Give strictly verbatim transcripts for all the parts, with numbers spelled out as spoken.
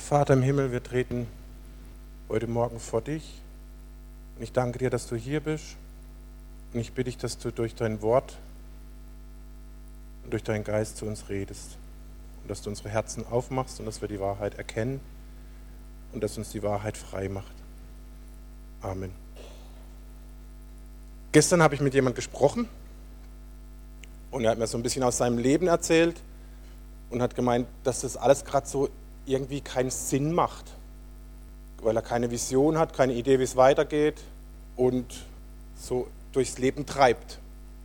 Vater im Himmel, wir treten heute Morgen vor dich und ich danke dir, dass du hier bist und ich bitte dich, dass du durch dein Wort und durch deinen Geist zu uns redest und dass du unsere Herzen aufmachst und dass wir die Wahrheit erkennen und dass uns die Wahrheit frei macht. Amen. Gestern habe ich mit jemandem gesprochen und er hat mir so ein bisschen aus seinem Leben erzählt und hat gemeint, dass das alles gerade so irgendwie keinen Sinn macht, weil er keine Vision hat, keine Idee, wie es weitergeht und so durchs Leben treibt.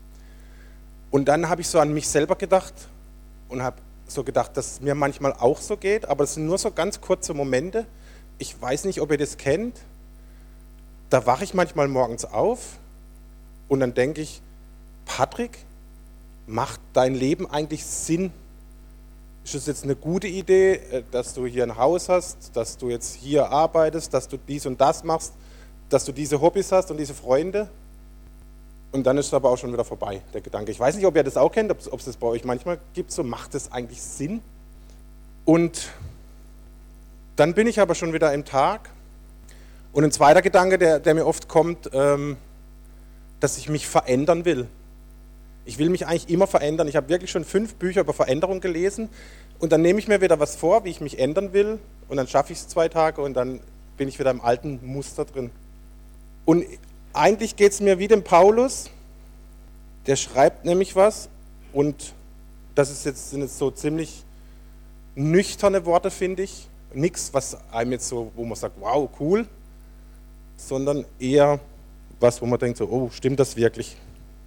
Und dann habe ich so an mich selber gedacht und habe so gedacht, dass es mir manchmal auch so geht, aber es sind nur so ganz kurze Momente. Ich weiß nicht, ob ihr das kennt. Da wache ich manchmal morgens auf und dann denke ich, Patrick, macht dein Leben eigentlich Sinn? Ist es jetzt eine gute Idee, dass du hier ein Haus hast, dass du jetzt hier arbeitest, dass du dies und das machst, dass du diese Hobbys hast und diese Freunde? Und dann ist es aber auch schon wieder vorbei, der Gedanke. Ich weiß nicht, ob ihr das auch kennt, ob es das bei euch manchmal gibt, so macht es eigentlich Sinn? Und dann bin ich aber schon wieder im Tag. Und ein zweiter Gedanke, der, der mir oft kommt, ähm, dass ich mich verändern will. Ich will mich eigentlich immer verändern. Ich habe wirklich schon fünf Bücher über Veränderung gelesen und dann nehme ich mir wieder was vor, wie ich mich ändern will und dann schaffe ich es zwei Tage und dann bin ich wieder im alten Muster drin. Und eigentlich geht es mir wie dem Paulus, der schreibt nämlich was und das ist jetzt, sind jetzt so ziemlich nüchterne Worte, finde ich. Nichts, was einem jetzt so, wo man sagt, wow, cool, sondern eher was, wo man denkt, so, oh, stimmt das wirklich?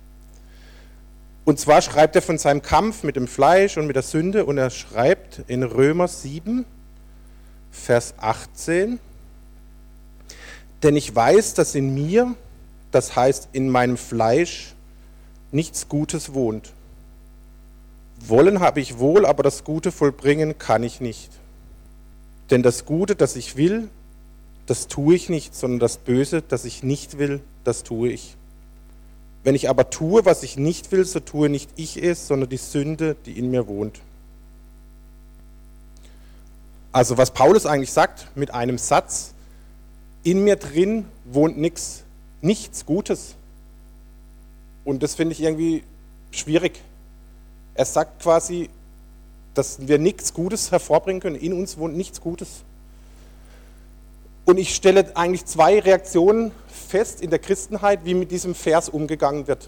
Und zwar schreibt er von seinem Kampf mit dem Fleisch und mit der Sünde und er schreibt in Römer sieben, Vers achtzehn, denn ich weiß, dass in mir, das heißt in meinem Fleisch, nichts Gutes wohnt. Wollen habe ich wohl, aber das Gute vollbringen kann ich nicht. Denn das Gute, das ich will, das tue ich nicht, sondern das Böse, das ich nicht will, das tue ich. Wenn ich aber tue, was ich nicht will, so tue nicht ich es, sondern die Sünde, die in mir wohnt. Also was Paulus eigentlich sagt mit einem Satz, in mir drin wohnt nichts, nichts Gutes. Und das finde ich irgendwie schwierig. Er sagt quasi, dass wir nichts Gutes hervorbringen können, in uns wohnt nichts Gutes. Und ich stelle eigentlich zwei Reaktionen fest in der Christenheit, wie mit diesem Vers umgegangen wird.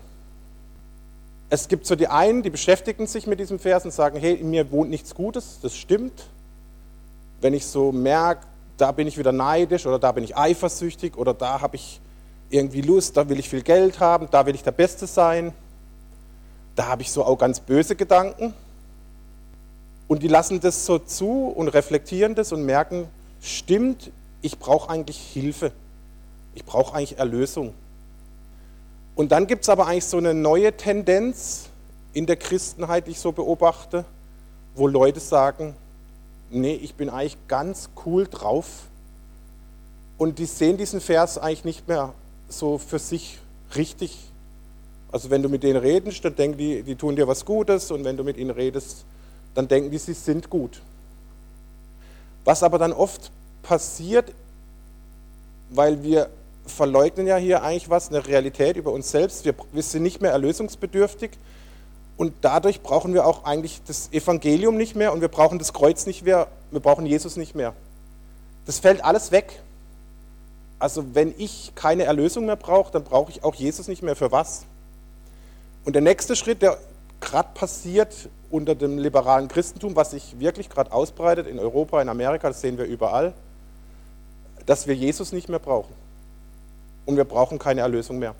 Es gibt so die einen, die beschäftigen sich mit diesem Vers und sagen, hey, in mir wohnt nichts Gutes, das stimmt. Wenn ich so merke, da bin ich wieder neidisch oder da bin ich eifersüchtig oder da habe ich irgendwie Lust, da will ich viel Geld haben, da will ich der Beste sein, da habe ich so auch ganz böse Gedanken. Und die lassen das so zu und reflektieren das und merken, stimmt, ich brauche eigentlich Hilfe, ich brauche eigentlich Erlösung. Und dann gibt es aber eigentlich so eine neue Tendenz in der Christenheit, die ich so beobachte, wo Leute sagen, nee, ich bin eigentlich ganz cool drauf und die sehen diesen Vers eigentlich nicht mehr so für sich richtig. Also wenn du mit denen redest, dann denken die, die tun dir was Gutes und wenn du mit ihnen redest, dann denken die, sie sind gut. Was aber dann oft passiert, weil wir verleugnen ja hier eigentlich was, eine Realität über uns selbst. Wir, wir sind nicht mehr erlösungsbedürftig und dadurch brauchen wir auch eigentlich das Evangelium nicht mehr und wir brauchen das Kreuz nicht mehr, wir brauchen Jesus nicht mehr. Das fällt alles weg. Also wenn ich keine Erlösung mehr brauche, dann brauche ich auch Jesus nicht mehr. Für was? Und der nächste Schritt, der gerade passiert unter dem liberalen Christentum, was sich wirklich gerade ausbreitet in Europa, in Amerika, das sehen wir überall, dass wir Jesus nicht mehr brauchen. Und wir brauchen keine Erlösung mehr.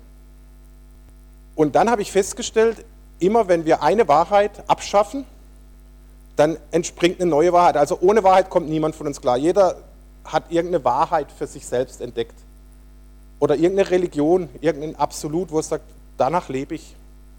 Und dann habe ich festgestellt, immer wenn wir eine Wahrheit abschaffen, dann entspringt eine neue Wahrheit. Also ohne Wahrheit kommt niemand von uns klar. Jeder hat irgendeine Wahrheit für sich selbst entdeckt. Oder irgendeine Religion, irgendein Absolut, wo es sagt, danach lebe ich.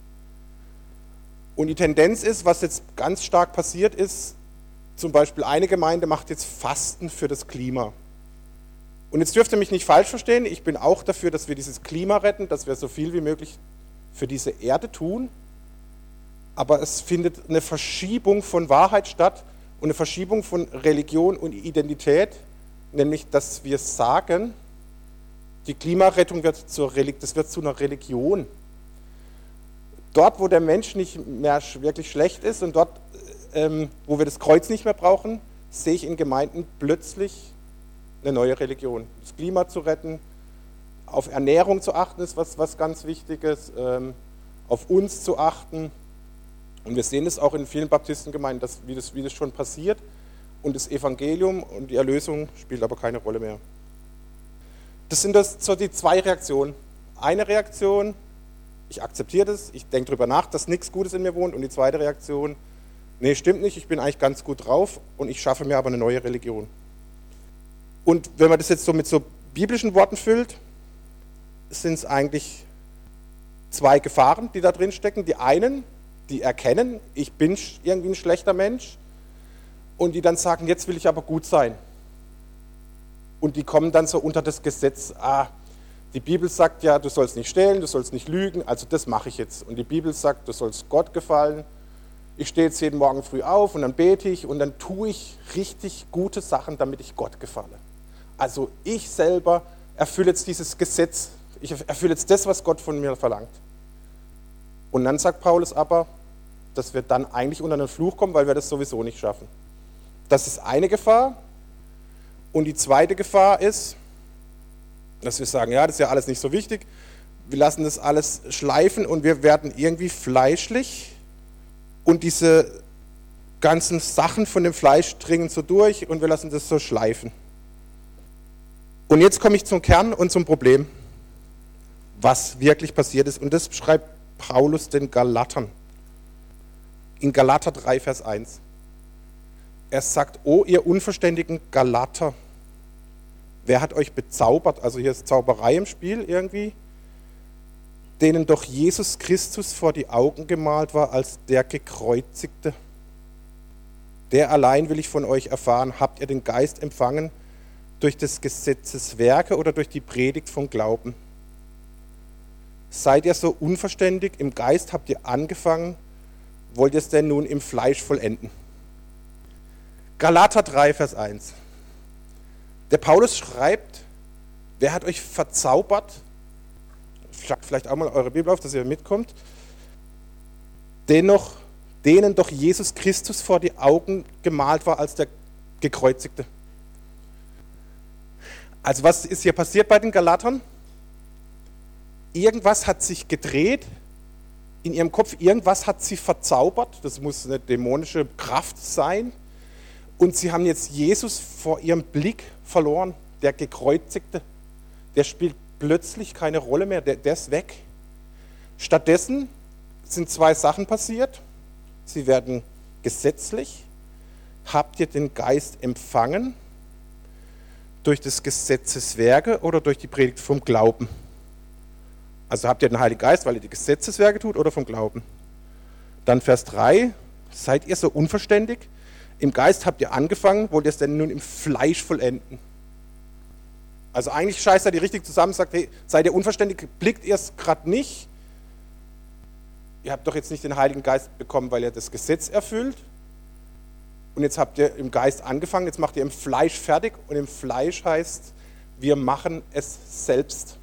Und die Tendenz ist, was jetzt ganz stark passiert ist, zum Beispiel eine Gemeinde macht jetzt Fasten für das Klima. Und jetzt dürft ihr mich nicht falsch verstehen, ich bin auch dafür, dass wir dieses Klima retten, dass wir so viel wie möglich für diese Erde tun. Aber es findet eine Verschiebung von Wahrheit statt und eine Verschiebung von Religion und Identität, nämlich dass wir sagen, die Klimarettung wird zur Relig- das wird zu einer Religion. Dort, wo der Mensch nicht mehr wirklich schlecht ist und dort, ähm, wo wir das Kreuz nicht mehr brauchen, sehe ich in Gemeinden plötzlich eine neue Religion. Das Klima zu retten, auf Ernährung zu achten, ist was, was ganz Wichtiges, ähm, auf uns zu achten. Und wir sehen es auch in vielen Baptistengemeinden, dass, wie, das, wie das schon passiert. Und das Evangelium und die Erlösung spielt aber keine Rolle mehr. Das sind das, so die zwei Reaktionen. Eine Reaktion, ich akzeptiere das, ich denke darüber nach, dass nichts Gutes in mir wohnt. Und die zweite Reaktion, nee, stimmt nicht, ich bin eigentlich ganz gut drauf und ich schaffe mir aber eine neue Religion. Und wenn man das jetzt so mit so biblischen Worten füllt, sind es eigentlich zwei Gefahren, die da drin stecken. Die einen, die erkennen, ich bin irgendwie ein schlechter Mensch, und die dann sagen, jetzt will ich aber gut sein. Und die kommen dann so unter das Gesetz, ah, die Bibel sagt ja, du sollst nicht stehlen, du sollst nicht lügen, also das mache ich jetzt. Und die Bibel sagt, du sollst Gott gefallen. Ich stehe jetzt jeden Morgen früh auf und dann bete ich und dann tue ich richtig gute Sachen, damit ich Gott gefalle. Also ich selber erfülle jetzt dieses Gesetz, ich erfülle jetzt das, was Gott von mir verlangt. Und dann sagt Paulus aber, dass wir dann eigentlich unter einen Fluch kommen, weil wir das sowieso nicht schaffen. Das ist eine Gefahr. Und die zweite Gefahr ist, dass wir sagen, ja, das ist ja alles nicht so wichtig, wir lassen das alles schleifen und wir werden irgendwie fleischlich und diese ganzen Sachen von dem Fleisch dringen so durch und wir lassen das so schleifen. Und jetzt komme ich zum Kern und zum Problem, was wirklich passiert ist. Und das schreibt Paulus den Galatern. In Galater drei, Vers eins. Er sagt, oh ihr unverständigen Galater, wer hat euch bezaubert, also hier ist Zauberei im Spiel irgendwie, denen doch Jesus Christus vor die Augen gemalt war als der Gekreuzigte. Der allein will ich von euch erfahren, habt ihr den Geist empfangen durch des Gesetzes Werke oder durch die Predigt vom Glauben? Seid ihr so unverständig, im Geist habt ihr angefangen, wollt ihr es denn nun im Fleisch vollenden? Galater drei, Vers eins. Der Paulus schreibt, wer hat euch verzaubert? Schlagt vielleicht auch mal eure Bibel auf, dass ihr mitkommt. Dennoch, denen doch Jesus Christus vor die Augen gemalt war als der Gekreuzigte. Also was ist hier passiert bei den Galatern? Irgendwas hat sich gedreht in ihrem Kopf, irgendwas hat sie verzaubert, das muss eine dämonische Kraft sein. Und sie haben jetzt Jesus vor ihrem Blick verloren, der Gekreuzigte. Der spielt plötzlich keine Rolle mehr, der, der ist weg. Stattdessen sind zwei Sachen passiert. Sie werden gesetzlich. Habt ihr den Geist empfangen durch des Gesetzes Werke oder durch die Predigt vom Glauben? Also habt ihr den Heiligen Geist, weil ihr die Gesetzeswerke tut, oder vom Glauben? Dann Vers drei, seid ihr so unverständig? Im Geist habt ihr angefangen, wollt ihr es denn nun im Fleisch vollenden? Also eigentlich scheißt er die richtig zusammen, sagt, hey, seid ihr unverständig, blickt ihr es gerade nicht? Ihr habt doch jetzt nicht den Heiligen Geist bekommen, weil ihr das Gesetz erfüllt. Und jetzt habt ihr im Geist angefangen, jetzt macht ihr im Fleisch fertig. Und im Fleisch heißt, wir machen es selbst.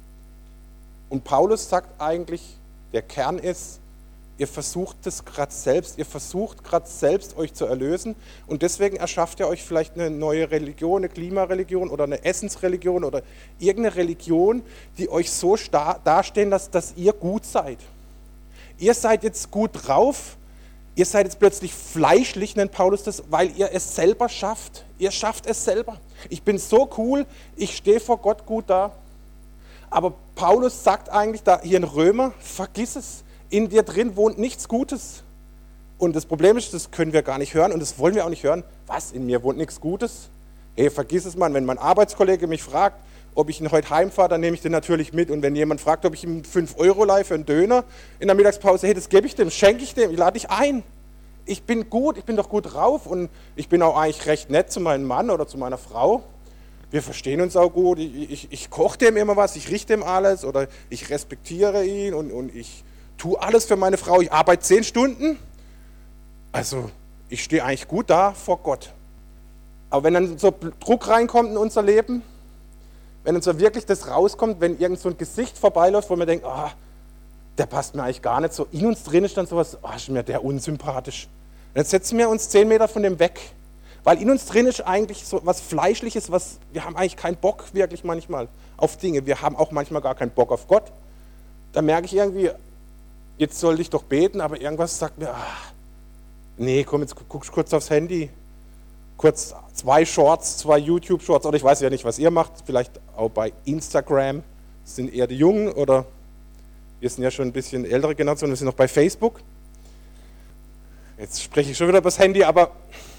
Und Paulus sagt eigentlich, der Kern ist, ihr versucht es gerade selbst, ihr versucht gerade selbst euch zu erlösen und deswegen erschafft ihr euch vielleicht eine neue Religion, eine Klimareligion oder eine Essensreligion oder irgendeine Religion, die euch so star- dastehen lässt, dass ihr gut seid. Ihr seid jetzt gut drauf, ihr seid jetzt plötzlich fleischlich, nennt Paulus das, weil ihr es selber schafft. Ihr schafft es selber. Ich bin so cool, ich stehe vor Gott gut da. Aber Paulus sagt eigentlich da hier in Römer, vergiss es. In dir drin wohnt nichts Gutes. Und das Problem ist, das können wir gar nicht hören und das wollen wir auch nicht hören. Was, in mir wohnt nichts Gutes? Hey, vergiss es mal, wenn mein Arbeitskollege mich fragt, ob ich ihn heute heimfahre, dann nehme ich den natürlich mit. Und wenn jemand fragt, ob ich ihm fünf Euro leihe für einen Döner in der Mittagspause, hey, das gebe ich dem, schenke ich dem, ich lade dich ein. Ich bin gut, ich bin doch gut drauf und ich bin auch eigentlich recht nett zu meinem Mann oder zu meiner Frau. Wir verstehen uns auch gut, ich, ich, ich koche dem immer was, ich richte dem alles oder ich respektiere ihn und, und ich tue alles für meine Frau, ich arbeite zehn Stunden. Also ich stehe eigentlich gut da vor Gott. Aber wenn dann so Druck reinkommt in unser Leben, wenn dann so wirklich das rauskommt, wenn irgend so ein Gesicht vorbeiläuft, wo man denkt, oh, der passt mir eigentlich gar nicht so, in uns drin ist dann sowas, oh, ist mir der unsympathisch. Und jetzt setzen wir uns zehn Meter von dem weg, weil in uns drin ist eigentlich so was Fleischliches, was, wir haben eigentlich keinen Bock wirklich manchmal auf Dinge, wir haben auch manchmal gar keinen Bock auf Gott. Da merke ich irgendwie, jetzt sollte ich doch beten, aber irgendwas sagt mir, ach, nee, komm, jetzt guckst du kurz aufs Handy, kurz zwei Shorts, zwei YouTube-Shorts, oder ich weiß ja nicht, was ihr macht, vielleicht auch bei Instagram, das sind eher die Jungen, oder wir sind ja schon ein bisschen ältere Generation, wir sind noch bei Facebook. Jetzt spreche ich schon wieder über das Handy, aber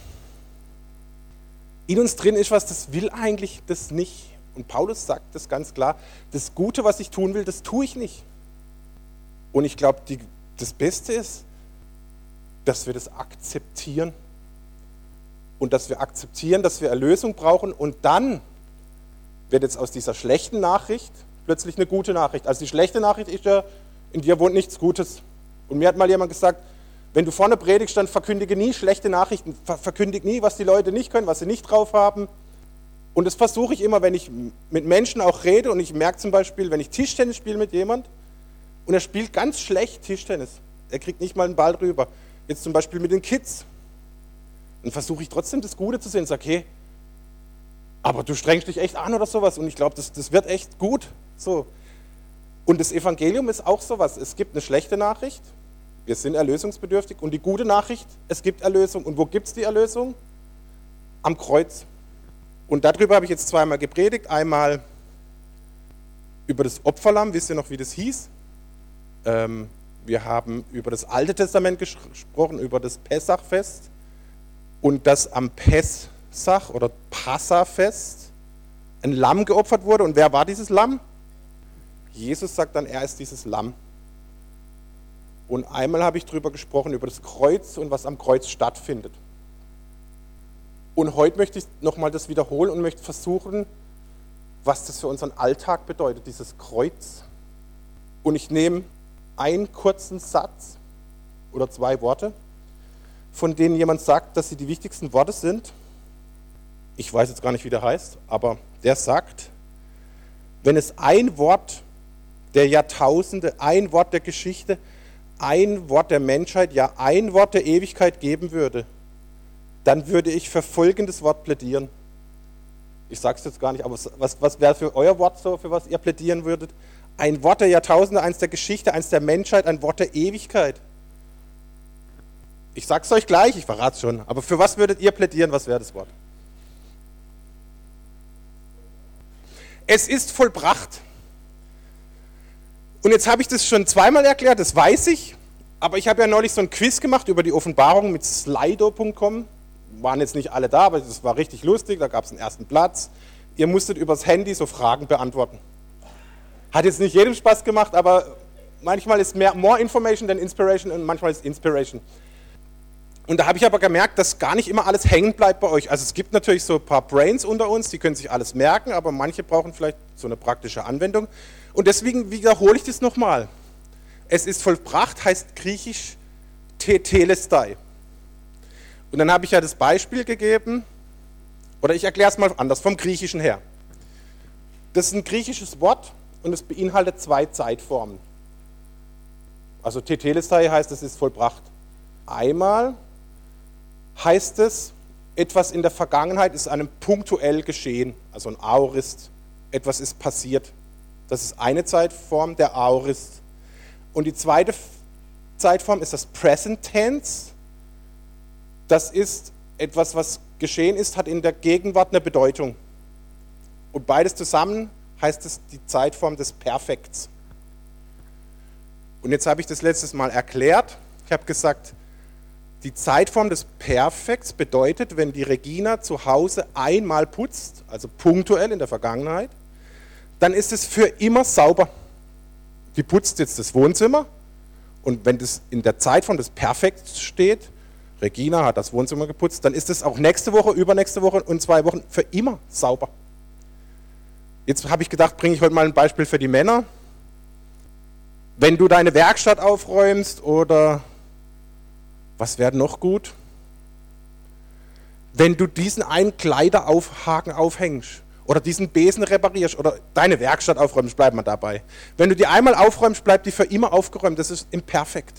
in uns drin ist was, das will eigentlich das nicht. Und Paulus sagt das ganz klar, das Gute, was ich tun will, das tue ich nicht. Und ich glaube, das Beste ist, dass wir das akzeptieren. Und dass wir akzeptieren, dass wir Erlösung brauchen. Und dann wird jetzt aus dieser schlechten Nachricht plötzlich eine gute Nachricht. Also die schlechte Nachricht ist ja, in dir wohnt nichts Gutes. Und mir hat mal jemand gesagt, wenn du vorne predigst, dann verkündige nie schlechte Nachrichten, verkündige nie, was die Leute nicht können, was sie nicht drauf haben. Und das versuche ich immer, wenn ich mit Menschen auch rede und ich merke zum Beispiel, wenn ich Tischtennis spiele mit jemand und er spielt ganz schlecht Tischtennis, er kriegt nicht mal einen Ball rüber, jetzt zum Beispiel mit den Kids, dann versuche ich trotzdem das Gute zu sehen und sage, hey, aber du strengst dich echt an oder sowas und ich glaube, das, das wird echt gut. So. Und das Evangelium ist auch sowas, es gibt eine schlechte Nachricht, wir sind erlösungsbedürftig und die gute Nachricht, es gibt Erlösung. Und wo gibt es die Erlösung? Am Kreuz. Und darüber habe ich jetzt zweimal gepredigt, einmal über das Opferlamm, wisst ihr noch, wie das hieß? Ähm, wir haben über das Alte Testament gesprochen, über das Pessachfest und dass am Pessach oder Passafest ein Lamm geopfert wurde. Und wer war dieses Lamm? Jesus sagt dann, er ist dieses Lamm. Und einmal habe ich darüber gesprochen, über das Kreuz und was am Kreuz stattfindet. Und heute möchte ich nochmal das wiederholen und möchte versuchen, was das für unseren Alltag bedeutet, dieses Kreuz. Und ich nehme einen kurzen Satz oder zwei Worte, von denen jemand sagt, dass sie die wichtigsten Worte sind. Ich weiß jetzt gar nicht, wie der heißt, aber der sagt, wenn es ein Wort der Jahrtausende, ein Wort der Geschichte, ein Wort der Menschheit, ja ein Wort der Ewigkeit geben würde, dann würde ich für folgendes Wort plädieren. Ich sage es jetzt gar nicht, aber was, was wäre für euer Wort so, für was ihr plädieren würdet? Ein Wort der Jahrtausende, eins der Geschichte, eins der Menschheit, ein Wort der Ewigkeit. Ich sage es euch gleich, ich verrate es schon, aber für was würdet ihr plädieren, was wäre das Wort? Es ist vollbracht. Und jetzt habe ich das schon zweimal erklärt, das weiß ich, aber ich habe ja neulich so ein Quiz gemacht über die Offenbarung mit Slido punkt com. Waren jetzt nicht alle da, aber das war richtig lustig, da gab es einen ersten Platz. Ihr musstet übers Handy so Fragen beantworten. Hat jetzt nicht jedem Spaß gemacht, aber manchmal ist mehr more information than inspiration und manchmal ist Inspiration. Und da habe ich aber gemerkt, dass gar nicht immer alles hängen bleibt bei euch. Also es gibt natürlich so ein paar Brains unter uns, die können sich alles merken, aber manche brauchen vielleicht so eine praktische Anwendung. Und deswegen wiederhole ich das nochmal. Es ist vollbracht, heißt griechisch Tetelestai. Und dann habe ich ja das Beispiel gegeben, oder ich erkläre es mal anders, vom Griechischen her. Das ist ein griechisches Wort und es beinhaltet zwei Zeitformen. Also Tetelestai heißt, es ist vollbracht. Einmal heißt es, etwas in der Vergangenheit ist einem punktuell geschehen, also ein Aorist, etwas ist passiert. Das ist eine Zeitform, der Aorist. Und die zweite Zeitform ist das Present Tense. Das ist etwas, was geschehen ist, hat in der Gegenwart eine Bedeutung. Und beides zusammen heißt es die Zeitform des Perfekts. Und jetzt habe ich das letztes Mal erklärt. Ich habe gesagt, die Zeitform des Perfekts bedeutet, wenn die Regina zu Hause einmal putzt, also punktuell in der Vergangenheit, dann ist es für immer sauber. Die putzt jetzt das Wohnzimmer und wenn das in der Zeitform des Perfekts steht, Regina hat das Wohnzimmer geputzt, dann ist es auch nächste Woche, übernächste Woche und zwei Wochen für immer sauber. Jetzt habe ich gedacht, bringe ich heute mal ein Beispiel für die Männer. Wenn du deine Werkstatt aufräumst oder was wäre noch gut? Wenn du diesen einen Kleideraufhaken aufhängst oder diesen Besen reparierst oder deine Werkstatt aufräumst, bleibt man dabei. Wenn du die einmal aufräumst, bleibt die für immer aufgeräumt. Das ist imperfekt.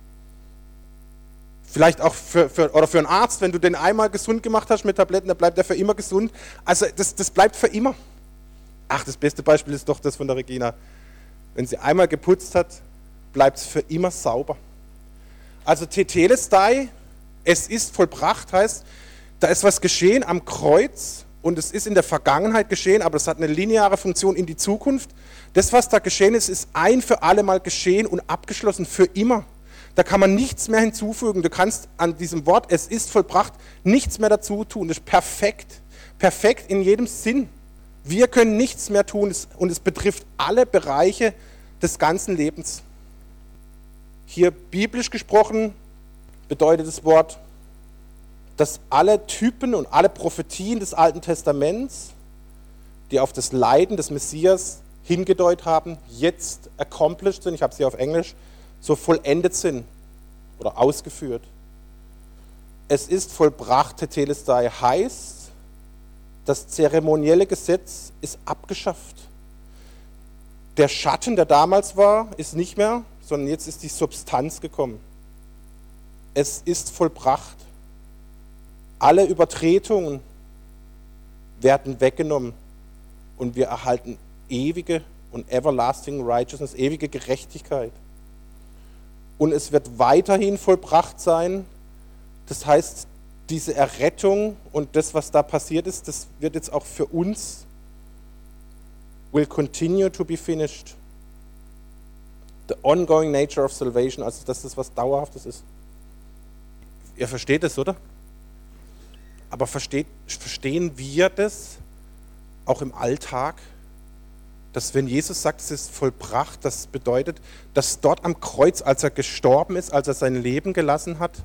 Vielleicht auch für, für, oder für einen Arzt, wenn du den einmal gesund gemacht hast mit Tabletten, dann bleibt er für immer gesund. Also das, das bleibt für immer. Ach, das beste Beispiel ist doch das von der Regina. Wenn sie einmal geputzt hat, bleibt es für immer sauber. Also Tetelestai, es ist vollbracht, heißt, da ist was geschehen am Kreuz und es ist in der Vergangenheit geschehen, aber es hat eine lineare Funktion in die Zukunft. Das, was da geschehen ist, ist ein für alle Mal geschehen und abgeschlossen für immer. Da kann man nichts mehr hinzufügen. Du kannst an diesem Wort, es ist vollbracht, nichts mehr dazu tun. Das ist perfekt. Perfekt in jedem Sinn. Wir können nichts mehr tun und es betrifft alle Bereiche des ganzen Lebens. Hier biblisch gesprochen bedeutet das Wort, dass alle Typen und alle Prophetien des Alten Testaments, die auf das Leiden des Messias hingedeutet haben, jetzt accomplished sind, ich habe sie auf Englisch, so vollendet sind oder ausgeführt. Es ist vollbracht, Tetelestai heißt, das zeremonielle Gesetz ist abgeschafft. Der Schatten, der damals war, ist nicht mehr, sondern jetzt ist die Substanz gekommen. Es ist vollbracht. Alle Übertretungen werden weggenommen und wir erhalten ewige und everlasting righteousness, ewige Gerechtigkeit. Und es wird weiterhin vollbracht sein. Das heißt, diese Errettung und das, was da passiert ist, das wird jetzt auch für uns will continue to be finished. The ongoing nature of salvation, also dass das was Dauerhaftes ist. Ihr versteht das, oder? Aber versteht, verstehen wir das auch im Alltag? Dass wenn Jesus sagt, es ist vollbracht, das bedeutet, dass dort am Kreuz, als er gestorben ist, als er sein Leben gelassen hat,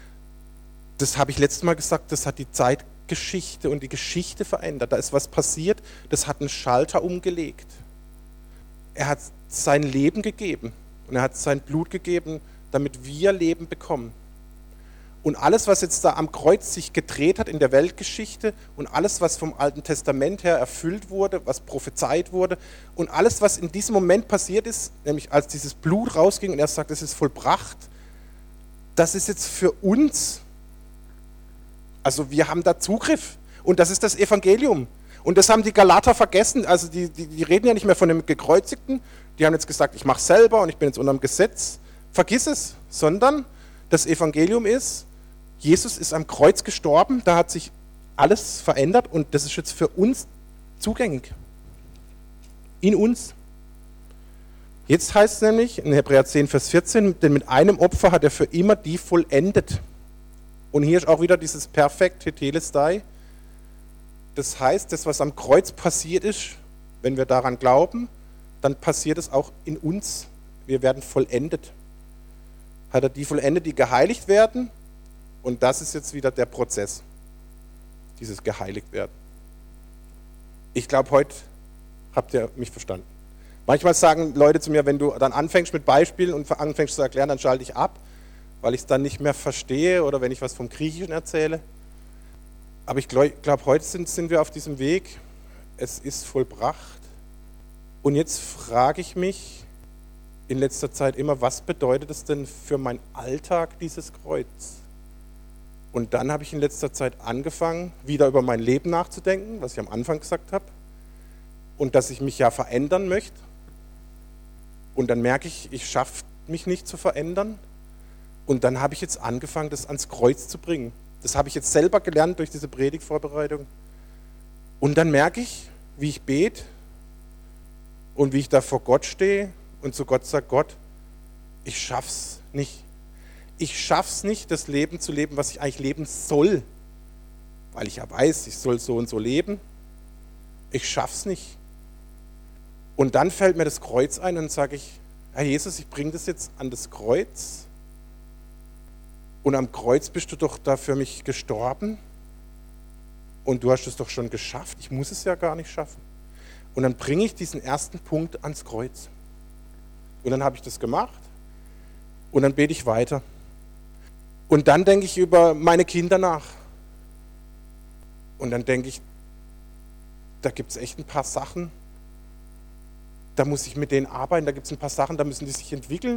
das habe ich letztes Mal gesagt, das hat die Zeitgeschichte und die Geschichte verändert. Da ist was passiert, das hat einen Schalter umgelegt. Er hat sein Leben gegeben und er hat sein Blut gegeben, damit wir Leben bekommen. Und alles, was jetzt da am Kreuz sich gedreht hat in der Weltgeschichte und alles, was vom Alten Testament her erfüllt wurde, was prophezeit wurde und alles, was in diesem Moment passiert ist, nämlich als dieses Blut rausging und er sagt, es ist vollbracht, das ist jetzt für uns, also wir haben da Zugriff und das ist das Evangelium. Und das haben die Galater vergessen, also die, die, die reden ja nicht mehr von dem Gekreuzigten, die haben jetzt gesagt, ich mache es selber und ich bin jetzt unter dem Gesetz. Vergiss es, sondern das Evangelium ist, Jesus ist am Kreuz gestorben, da hat sich alles verändert und das ist jetzt für uns zugänglich. In uns. Jetzt heißt es nämlich in Hebräer zehn, Vers vierzehn, denn mit einem Opfer hat er für immer die vollendet. Und hier ist auch wieder dieses Perfekt, Tetelestai. Das heißt, das, was am Kreuz passiert ist, wenn wir daran glauben, dann passiert es auch in uns. Wir werden vollendet. Hat er die vollendet, die geheiligt werden? Und das ist jetzt wieder der Prozess, dieses geheiligt werden. Ich glaube, heute habt ihr mich verstanden. Manchmal sagen Leute zu mir, wenn du dann anfängst mit Beispielen und anfängst zu erklären, dann schalte ich ab, weil ich es dann nicht mehr verstehe oder wenn ich was vom Griechischen erzähle. Aber ich glaube, glaub, heute sind, sind wir auf diesem Weg. Es ist vollbracht. Und jetzt frage ich mich in letzter Zeit immer, was bedeutet es denn für meinen Alltag, dieses Kreuz? Und dann habe ich in letzter Zeit angefangen, wieder über mein Leben nachzudenken, was ich am Anfang gesagt habe. Und dass ich mich ja verändern möchte. Und dann merke ich, ich schaffe mich nicht zu verändern. Und dann habe ich jetzt angefangen, das ans Kreuz zu bringen. Das habe ich jetzt selber gelernt durch diese Predigtvorbereitung. Und dann merke ich, wie ich bete und wie ich da vor Gott stehe und zu Gott sage, Gott, ich schaff's nicht. Ich schaff's nicht, das Leben zu leben, was ich eigentlich leben soll. Weil ich ja weiß, ich soll so und so leben. Ich schaff's nicht. Und dann fällt mir das Kreuz ein und sage ich, Herr Jesus, ich bringe das jetzt an das Kreuz. Und am Kreuz bist du doch da für mich gestorben. Und du hast es doch schon geschafft. Ich muss es ja gar nicht schaffen. Und dann bringe ich diesen ersten Punkt ans Kreuz. Und dann habe ich das gemacht. Und dann bete ich weiter. Und dann denke ich über meine Kinder nach. Und dann denke ich, da gibt es echt ein paar Sachen, da muss ich mit denen arbeiten, da gibt es ein paar Sachen, da müssen die sich entwickeln,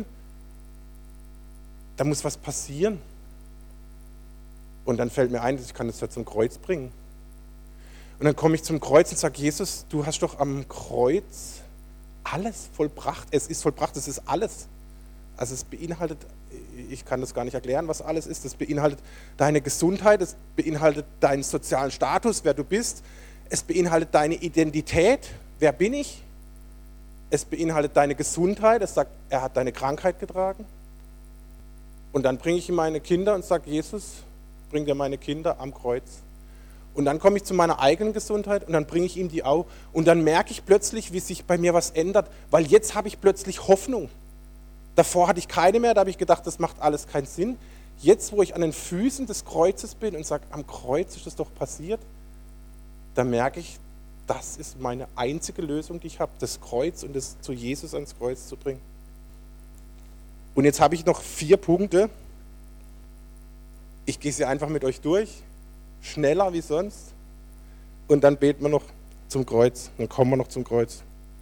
da muss was passieren. Und dann fällt mir ein, ich kann das ja zum Kreuz bringen. Und dann komme ich zum Kreuz und sage, Jesus, du hast doch am Kreuz alles vollbracht. Es ist vollbracht, es ist alles. Also es beinhaltet, ich kann das gar nicht erklären, was alles ist. Es beinhaltet deine Gesundheit, es beinhaltet deinen sozialen Status, wer du bist. Es beinhaltet deine Identität, wer bin ich. Es beinhaltet deine Gesundheit, es sagt, er hat deine Krankheit getragen. Und dann bringe ich ihm meine Kinder und sage, Jesus, bring dir meine Kinder am Kreuz. Und dann komme ich zu meiner eigenen Gesundheit und dann bringe ich ihm die auch. Und dann merke ich plötzlich, wie sich bei mir was ändert, weil jetzt habe ich plötzlich Hoffnung. Davor hatte ich keine mehr, da habe ich gedacht, das macht alles keinen Sinn. Jetzt, wo ich an den Füßen des Kreuzes bin und sage, am Kreuz ist das doch passiert, da merke ich, das ist meine einzige Lösung, die ich habe, das Kreuz und das zu Jesus ans Kreuz zu bringen. Und jetzt habe ich noch vier Punkte. Ich gehe sie einfach mit euch durch, schneller wie sonst. Und dann beten wir noch zum Kreuz, dann kommen wir noch zum Kreuz.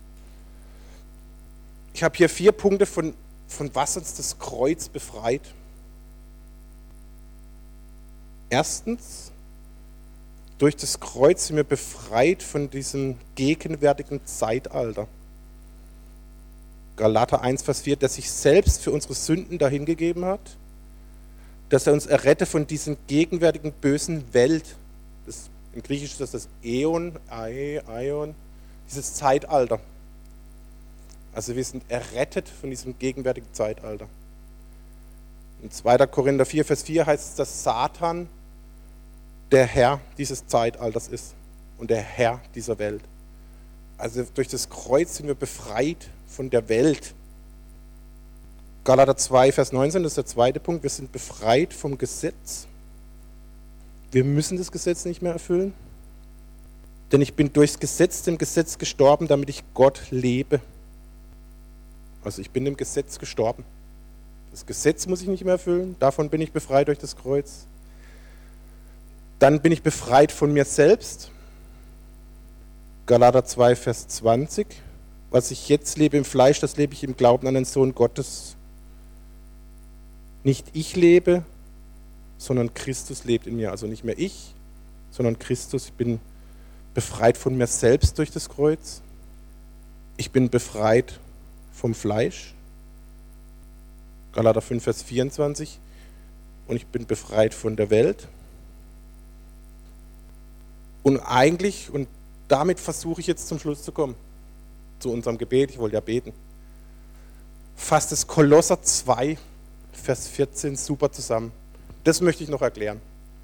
Ich habe hier vier Punkte, von, von was uns das Kreuz befreit. Erstens, durch das Kreuz sind wir befreit von diesem gegenwärtigen Zeitalter. Galater eins, Vers vier, der sich selbst für unsere Sünden dahingegeben hat, dass er uns errette von dieser gegenwärtigen bösen Welt. Das, im Griechisch ist das das Äon, Aion, dieses Zeitalter. Also wir sind errettet von diesem gegenwärtigen Zeitalter. In zweiter Korinther vier, Vers vier heißt es, dass Satan der Herr dieses Zeitalters ist und der Herr dieser Welt. Also durch das Kreuz sind wir befreit von der Welt. Galater zwei, Vers neunzehn, das ist der zweite Punkt. Wir sind befreit vom Gesetz. Wir müssen das Gesetz nicht mehr erfüllen. Denn ich bin durchs Gesetz, dem Gesetz gestorben, damit ich Gott lebe. Also ich bin dem Gesetz gestorben. Das Gesetz muss ich nicht mehr erfüllen. Davon bin ich befreit durch das Kreuz. Dann bin ich befreit von mir selbst. Galater zwei, Vers zwanzig. Was ich jetzt lebe im Fleisch, das lebe ich im Glauben an den Sohn Gottes. Nicht ich lebe, sondern Christus lebt in mir. Also nicht mehr ich, sondern Christus. Ich bin befreit von mir selbst durch das Kreuz. Ich bin befreit vom Fleisch. Galater fünf, Vers vierundzwanzig. Und ich bin befreit von der Welt. Und eigentlich, und damit versuche ich jetzt zum Schluss zu kommen, zu unserem Gebet, ich wollte ja beten, fasst es Kolosser zwei, Vers vierzehn super zusammen. Das möchte ich noch erklären.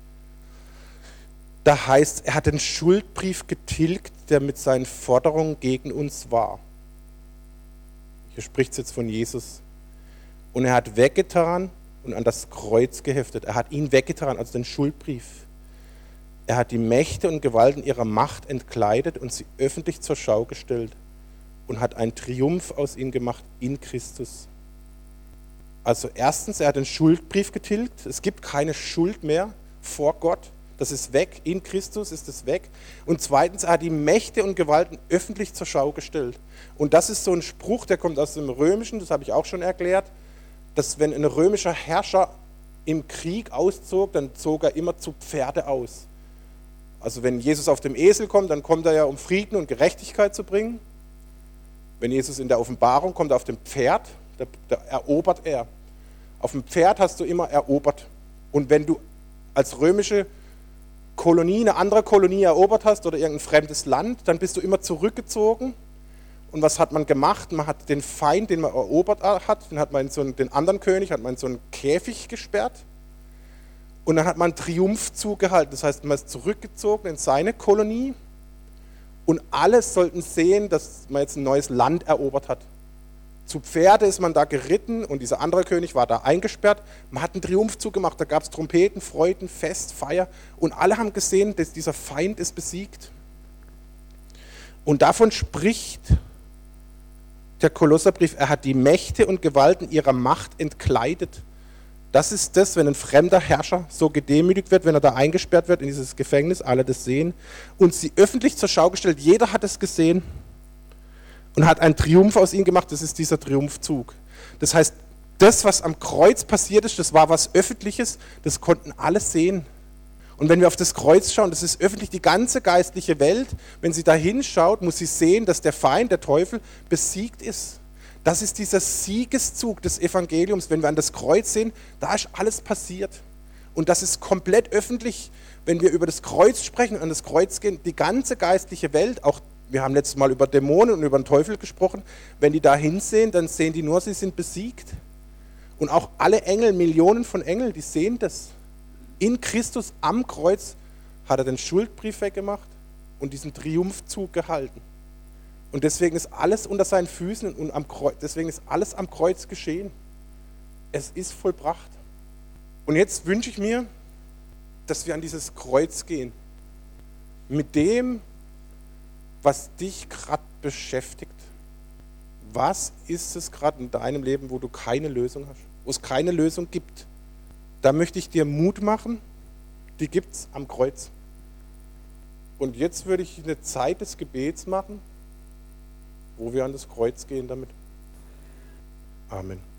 Da heißt, er hat den Schuldbrief getilgt, der mit seinen Forderungen gegen uns war. Hier spricht es jetzt von Jesus. Und er hat weggetan und an das Kreuz geheftet. Er hat ihn weggetan, also den Schuldbrief. Er hat die Mächte und Gewalten ihrer Macht entkleidet und sie öffentlich zur Schau gestellt und hat einen Triumph aus ihnen gemacht in Christus. Also erstens, er hat den Schuldbrief getilgt. Es gibt keine Schuld mehr vor Gott. Das ist weg. In Christus ist es weg. Und zweitens, er hat die Mächte und Gewalten öffentlich zur Schau gestellt. Und das ist so ein Spruch, der kommt aus dem Römischen, das habe ich auch schon erklärt, dass wenn ein römischer Herrscher im Krieg auszog, dann zog er immer zu Pferde aus. Also wenn Jesus auf dem Esel kommt, dann kommt er ja, um Frieden und Gerechtigkeit zu bringen. Wenn Jesus in der Offenbarung kommt auf dem Pferd, da, da erobert er. Auf dem Pferd hast du immer erobert. Und wenn du als römische Kolonie eine andere Kolonie erobert hast oder irgendein fremdes Land, dann bist du immer zurückgezogen. Und was hat man gemacht? Man hat den Feind, den man erobert hat, den hat man in so einen, den anderen König, hat man in so einen Käfig gesperrt. Und dann hat man einen Triumphzug gehalten. Das heißt, man ist zurückgezogen in seine Kolonie und alle sollten sehen, dass man jetzt ein neues Land erobert hat. Zu Pferde ist man da geritten und dieser andere König war da eingesperrt. Man hat einen Triumphzug gemacht, da gab es Trompeten, Freuden, Fest, Feier und alle haben gesehen, dass dieser Feind ist besiegt. Und davon spricht der Kolosserbrief, er hat die Mächte und Gewalten ihrer Macht entkleidet. Das ist das, wenn ein fremder Herrscher so gedemütigt wird, wenn er da eingesperrt wird in dieses Gefängnis, alle das sehen und sie öffentlich zur Schau gestellt, jeder hat es gesehen und hat einen Triumph aus ihm gemacht, das ist dieser Triumphzug. Das heißt, das, was am Kreuz passiert ist, das war was Öffentliches, das konnten alle sehen. Und wenn wir auf das Kreuz schauen, das ist öffentlich, die ganze geistliche Welt, wenn sie da hinschaut, muss sie sehen, dass der Feind, der Teufel, besiegt ist. Das ist dieser Siegeszug des Evangeliums. Wenn wir an das Kreuz sehen, da ist alles passiert. Und das ist komplett öffentlich. Wenn wir über das Kreuz sprechen und an das Kreuz gehen, die ganze geistliche Welt, auch wir haben letztes Mal über Dämonen und über den Teufel gesprochen, wenn die da hinsehen, dann sehen die nur, sie sind besiegt. Und auch alle Engel, Millionen von Engeln, die sehen das. In Christus am Kreuz hat er den Schuldbrief weggemacht und diesen Triumphzug gehalten. Und deswegen ist alles unter seinen Füßen und am Kreuz, deswegen ist alles am Kreuz geschehen. Es ist vollbracht. Und jetzt wünsche ich mir, dass wir an dieses Kreuz gehen. Mit dem, was dich gerade beschäftigt. Was ist es gerade in deinem Leben, wo du keine Lösung hast? Wo es keine Lösung gibt? Da möchte ich dir Mut machen. Die gibt es am Kreuz. Und jetzt würde ich eine Zeit des Gebets machen, wo wir an das Kreuz gehen damit. Amen.